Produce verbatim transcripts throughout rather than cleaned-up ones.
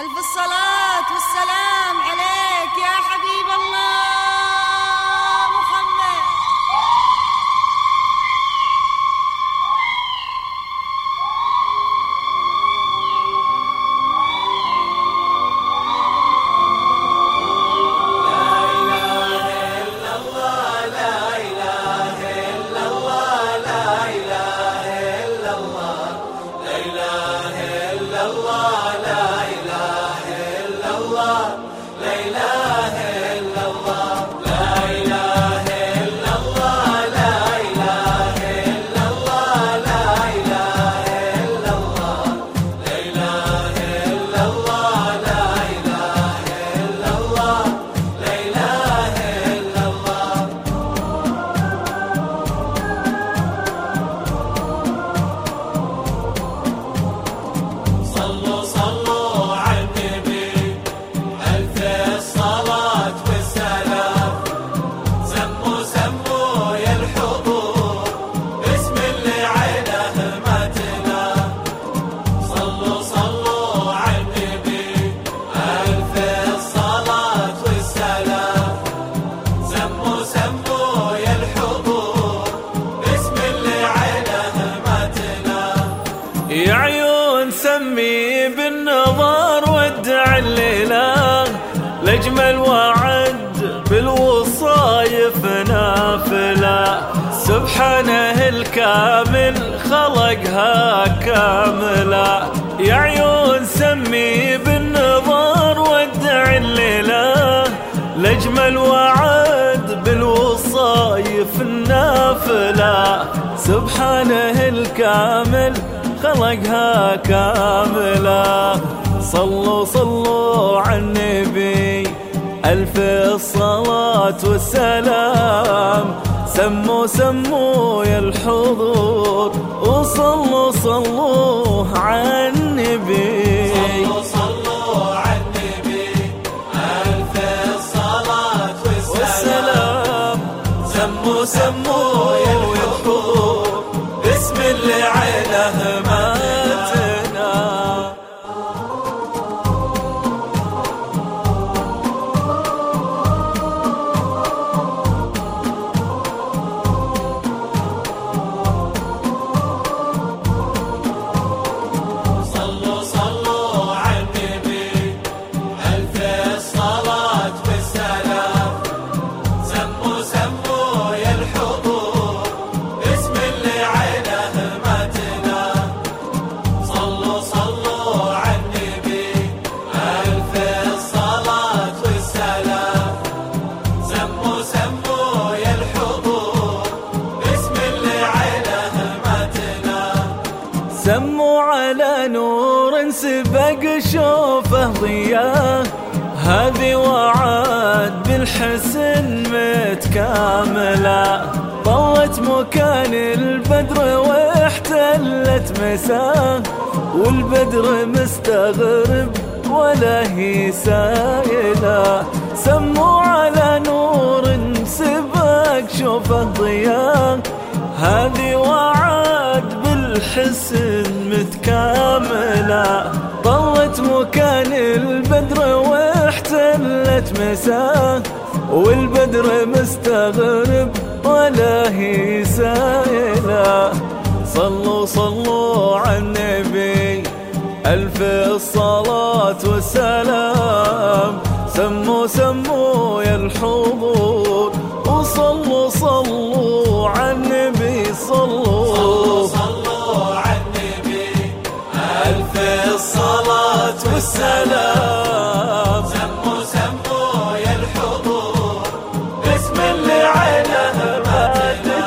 ألف الصلاة والسلام عليك يا حبيب الله محمد. يا عيون سمي بالنظر ودع الليلة لأجمل وعد بالوصايف نافلة. سبحانه الكامل خلقها كاملة. يا عيون سمي بالنظر ودع الليلة لأجمل وعد بالوصايف النافلة. سبحانه الكامل خلقها كاملة. صلوا صلوا على النبي ألف الصلاة والسلام. سموا سموا يا الحضور وصلوا صلوا على النبي. صلوا صلوا على النبي ألف الصلاة والسلام. سموا سموا يا الحضور باسم اللي عينه ماتنا. صلوا صلوا على النبي ألف الصلاة والسلام. سموا سموا يا الحضور باسم اللي عينه ماتنا. صلوا صلوا على النبي ألف الصلاة والسلام. سموا سموا يا الحضور باسم اللي عينه ماتنا. سموا على نور سبق شوفه ضياه. هذه وعد بالحسن متكاملة. طلت مكان البدر واحتلت مساه. والبدر مستغرب ولا هي سائلة. سموا على نور سبق شوفه ضياه. هذه وعد بالحسن متكاملة. ضلت مكان البدر واحتلت مساه. والبدر مستغرب ولا هي سائلة. صلوا صلوا على النبي ألف الصلاة والسلام. سموا سموا يا الحضور وصلوا صلوا على النبي. صلوا صلوا صلوا على النبي ألف الصلاة والسلام. سموا سموا يا الحضور باسم اللي عينه ماتنا.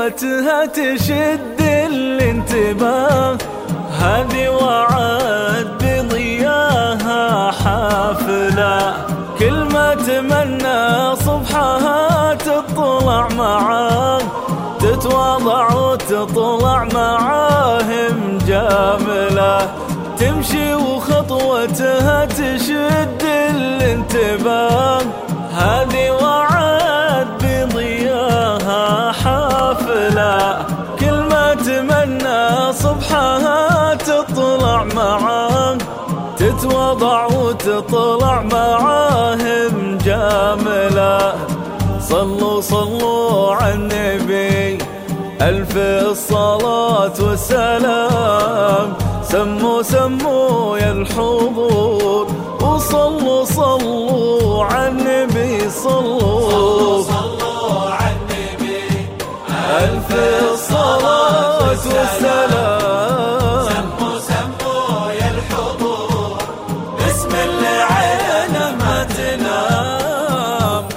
خطوتها تشد الانتباه، هذه وعد بضياها حافلة، كل ما تمنى صبحها تطلع معاه، تتواضع وتطلع معاه مجاملة، تمشي وخطوتها تشد الانتباه، هذه وعد بضياها حافلة، كل ما تمنى صبحها تطلع معاه، تتواضع وتطلع معاه مجاملة. صلوا صلوا على النبي ألف الصلاة والسلام، سموا سموا يا الحضور، وصلوا صلوا على النبي، صلوا صلوا صلوا على النبي ألف الصلاة والسلام، سموا سموا يا الحضور، بسم الله عينه ما تنام.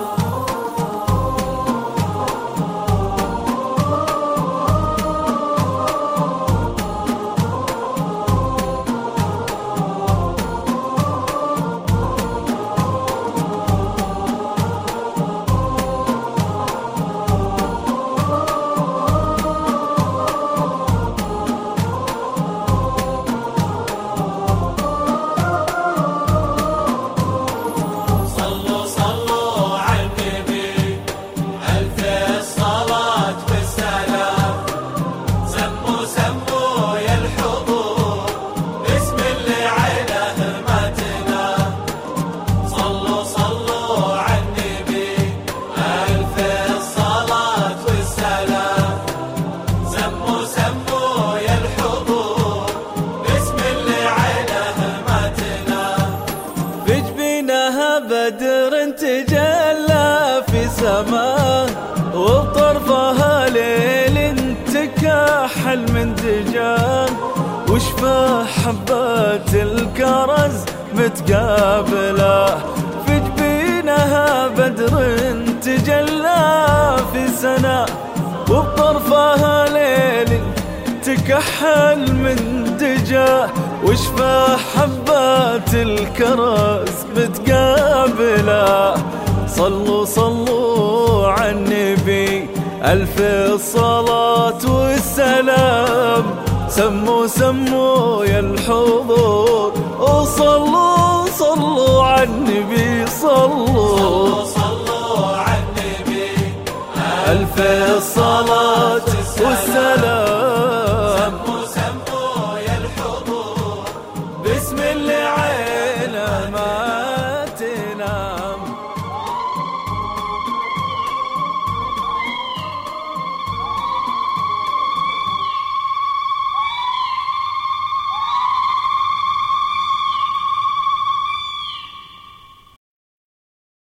بدر تجلى في سماه، وبطرفها ليل تكحل من دجاه، وشفاه حبات الكرز متقابله، في جبينها بدر تجلى في سناه، وبطرفها ليل تكحل من دجاه، وشفاه حبات الكرز متقابله. صلوا صلوا على النبي ألف الصلاة والسلام، سموا سموا يا الحضور، وصلوا صلوا على